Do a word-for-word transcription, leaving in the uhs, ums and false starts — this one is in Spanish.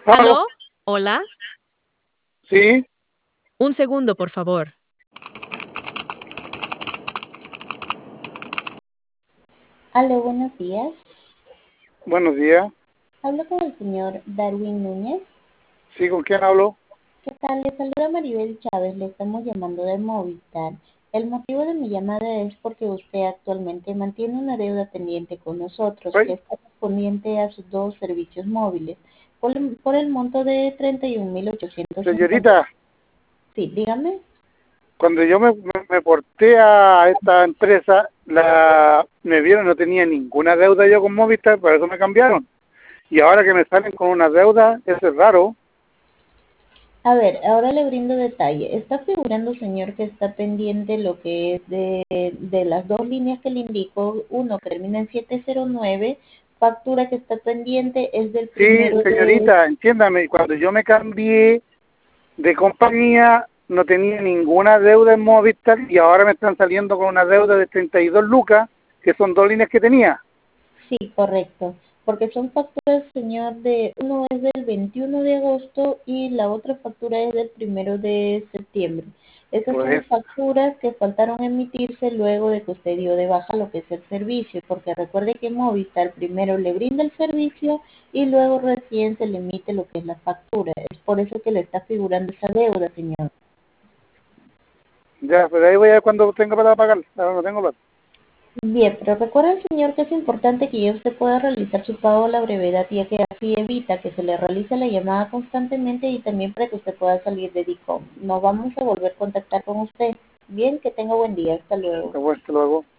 Aló, ¿Aló? ¿Hola? sí, Un segundo, por favor. Aló, buenos días. buenos días. Hablo con el señor Darwin Núñez. Sí, ¿con quién hablo? ¿Qué tal? Le saluda Maribel Chávez. Le estamos llamando de Movistar. El motivo de mi llamada es porque usted actualmente mantiene una deuda pendiente con nosotros que Oye, está correspondiente a sus dos servicios móviles por, el- por el monto de treinta y un mil ochocientos cincuenta. señorita, Sí, dígame. cuando yo me, me, me porté a esta empresa, la me vieron, no tenía ninguna deuda yo con Movistar, por eso me cambiaron. Y ahora que me salen con una deuda, eso es raro. A ver, ahora le brindo detalle. Está figurando, señor, que está pendiente lo que es de, de las dos líneas que le indico. Uno que termina en siete cero nueve, factura que está pendiente es del Sí, primero de... señorita, entiéndame, cuando yo me cambié de compañía, no tenía ninguna deuda en Movistar y ahora me están saliendo con una deuda de treinta y dos lucas, que son dos líneas que tenía. Sí, correcto. Porque son facturas, señor, de... Uno es del veintiuno de agosto y la otra factura es del primero de septiembre. Esas son Pues facturas que faltaron emitirse luego de que usted dio de baja lo que es el servicio, porque recuerde que Movistar primero le brinda el servicio y luego recién se le emite lo que es la factura. Es por eso que le está figurando esa deuda, señor. ya, pero ahí voy a ver cuando tenga para pagar. Ahora no tengo plata. Bien, pero recuerda, señor, que es importante que ya usted pueda realizar su pago a la brevedad, ya que así evita que se le realice la llamada constantemente y también para que usted pueda salir de DICOM. Nos vamos a volver a contactar con usted. Bien, que tenga buen día. Hasta luego. Hasta luego.